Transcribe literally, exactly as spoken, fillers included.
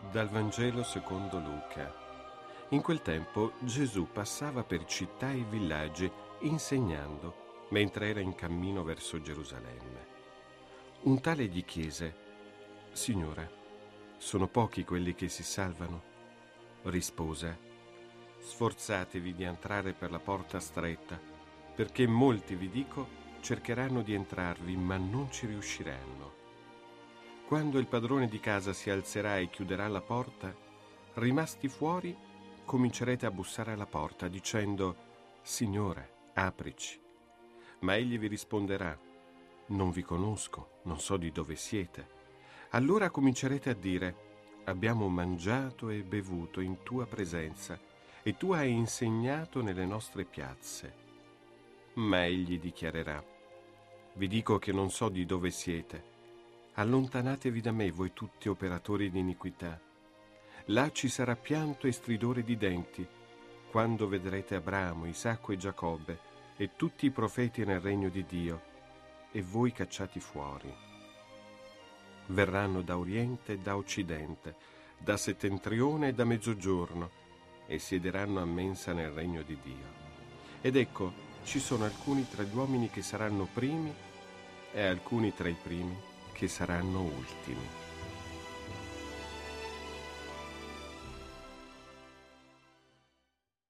Dal Vangelo secondo Luca. In quel tempo Gesù passava per città e villaggi insegnando mentre era in cammino verso Gerusalemme. Un tale gli chiese: Signore, sono pochi quelli che si salvano? Rispose: Sforzatevi di entrare per la porta stretta, perché molti, vi dico, cercheranno di entrarvi, ma non ci riusciranno. Quando il padrone di casa si alzerà e chiuderà la porta, rimasti fuori, comincerete a bussare alla porta, dicendo: Signore, aprici. Ma egli vi risponderà: Non vi conosco, non so di dove siete. Allora comincerete a dire: Abbiamo mangiato e bevuto in tua presenza, e tu hai insegnato nelle nostre piazze. Ma egli dichiarerà: Vi dico che non so di dove siete. Allontanatevi da me, voi tutti operatori di iniquità. Là ci sarà pianto e stridore di denti, quando vedrete Abramo, Isacco e Giacobbe e tutti i profeti nel regno di Dio, e voi cacciati fuori. Verranno da oriente e da occidente, da settentrione e da mezzogiorno, e siederanno a mensa nel regno di Dio. Ed ecco, ci sono alcuni tra gli uomini che saranno primi e alcuni tra i primi che saranno ultimi.